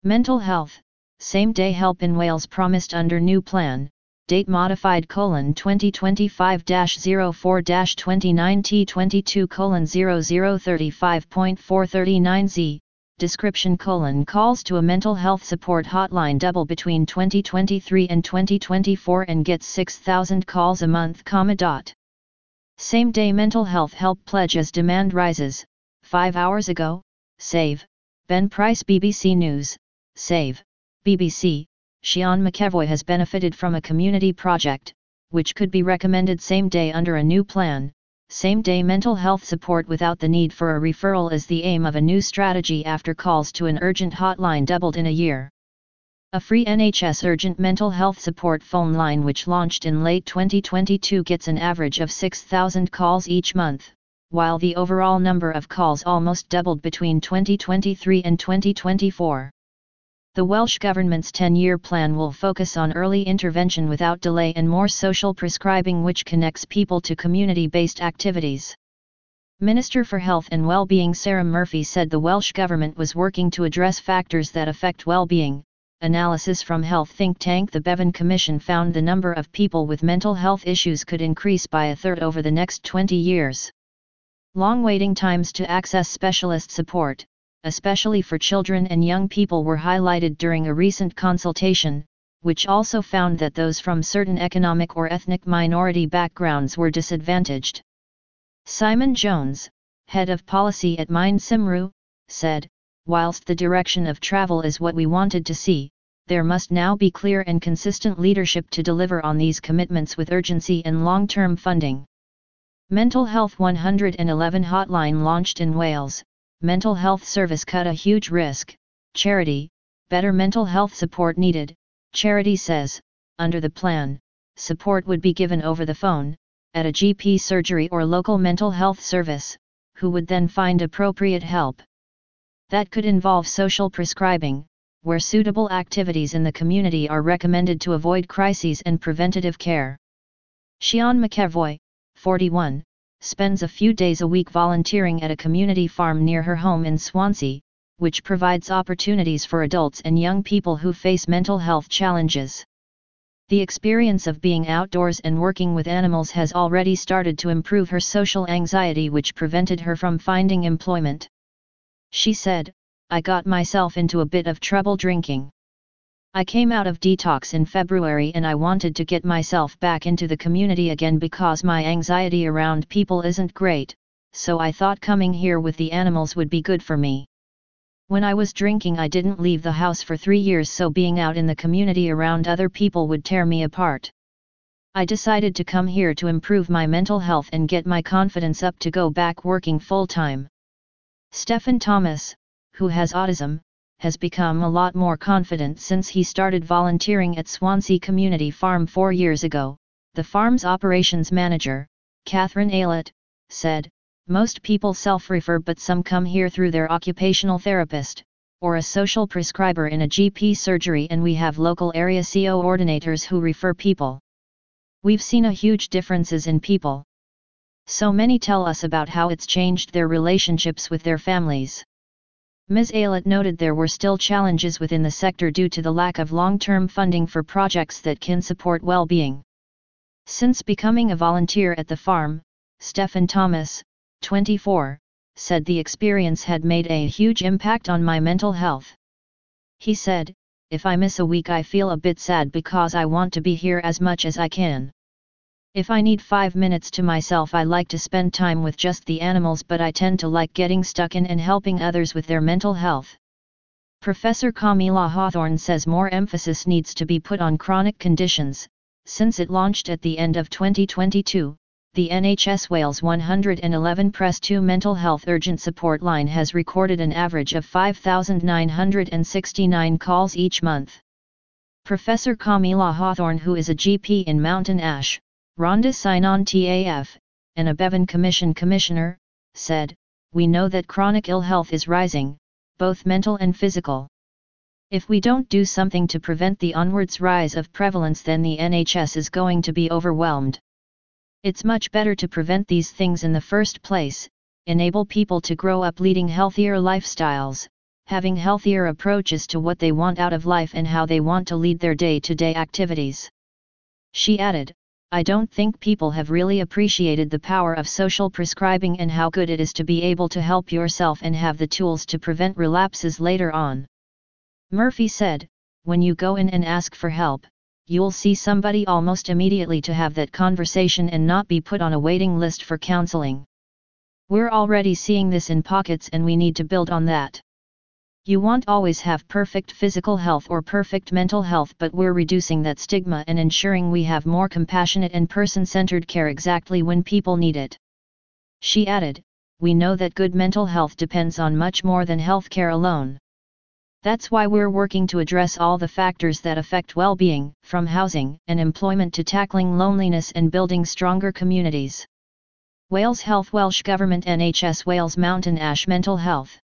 Mental health, same-day help in Wales promised under new plan, date modified: 2025-04-29T22:0035.439Z, description: calls to a mental health support hotline double between 2023 and 2024 and gets 6,000 calls a month, Same-day mental health help pledge as demand rises. 5 hours ago, Save, Ben Price, BBC News. Save, BBC, Sean McEvoy has benefited from a community project, which could be recommended same-day under a new plan. Same-day mental health support without the need for a referral is the aim of a new strategy after calls to an urgent hotline doubled in a year. A free NHS urgent mental health support phone line which launched in late 2022 gets an average of 6,000 calls each month, while the overall number of calls almost doubled between 2023 and 2024. The Welsh Government's 10-year plan will focus on early intervention without delay and more social prescribing, which connects people to community-based activities. Minister for Health and Wellbeing Sarah Murphy said the Welsh Government was working to address factors that affect well-being. Analysis from health think tank the Bevan Commission found the number of people with mental health issues could increase by a third over the next 20 years. Long waiting times to access specialist support, especially for children and young people, were highlighted during a recent consultation, which also found that those from certain economic or ethnic minority backgrounds were disadvantaged. Simon Jones, head of policy at Mind Cymru, said, "Whilst the direction of travel is what we wanted to see, there must now be clear and consistent leadership to deliver on these commitments with urgency and long-term funding." Mental Health 111 hotline launched in Wales. Mental health service cut a huge risk. Charity, better mental health support needed, Charity says. Under the plan, support would be given over the phone, at a GP surgery or local mental health service, who would then find appropriate help. That could involve social prescribing, where suitable activities in the community are recommended to avoid crises, and preventative care. Sean McEvoy, 41, spends a few days a week volunteering at a community farm near her home in Swansea, which provides opportunities for adults and young people who face mental health challenges. The experience of being outdoors and working with animals has already started to improve her social anxiety, which prevented her from finding employment. She said, "I got myself into a bit of trouble drinking. I came out of detox in February and I wanted to get myself back into the community again because my anxiety around people isn't great, so I thought coming here with the animals would be good for me. When I was drinking I didn't leave the house for 3 years, so being out in the community around other people would tear me apart. I decided to come here to improve my mental health and get my confidence up to go back working full-time." Stephen Thomas, who has autism, has become a lot more confident since he started volunteering at Swansea Community Farm 4 years ago. The farm's operations manager, Catherine Aylett, said, "Most people self-refer, but some come here through their occupational therapist, or a social prescriber in a GP surgery, and we have local area coordinators who refer people. We've seen a huge differences in people. So many tell us about how it's changed their relationships with their families." Ms. Aylett noted there were still challenges within the sector due to the lack of long-term funding for projects that can support well-being. Since becoming a volunteer at the farm, Stephen Thomas, 24, said the experience had made a huge impact on my mental health. He said, "If I miss a week I feel a bit sad because I want to be here as much as I can. If I need 5 minutes to myself I like to spend time with just the animals, but I tend to like getting stuck in and helping others with their mental health." Professor Camilla Hawthorne says more emphasis needs to be put on chronic conditions. Since it launched at the end of 2022, the NHS Wales 111 Press 2 mental health urgent support line has recorded an average of 5,969 calls each month. Professor Camilla Hawthorne, who is a GP in Mountain Ash, Rhondda Cynon TAF, and a Bevan Commission commissioner, said, "We know that chronic ill health is rising, both mental and physical. If we don't do something to prevent the onwards rise of prevalence, then the NHS is going to be overwhelmed. It's much better to prevent these things in the first place, enable people to grow up leading healthier lifestyles, having healthier approaches to what they want out of life and how they want to lead their day-to-day activities. She added, I don't think people have really appreciated the power of social prescribing and how good it is to be able to help yourself and have the tools to prevent relapses later on. Murphy said, when you go in and ask for help, you'll see somebody almost immediately to have that conversation and not be put on a waiting list for counseling. We're already seeing this in pockets and we need to build on that. You won't always have perfect physical health or perfect mental health, but we're reducing that stigma and ensuring we have more compassionate and person-centered care exactly when people need it. She added, we know that good mental health depends on much more than healthcare alone. That's why we're working to address all the factors that affect well-being, from housing and employment to tackling loneliness and building stronger communities. Wales Health Welsh Government NHS Wales Mountain Ash Mental Health.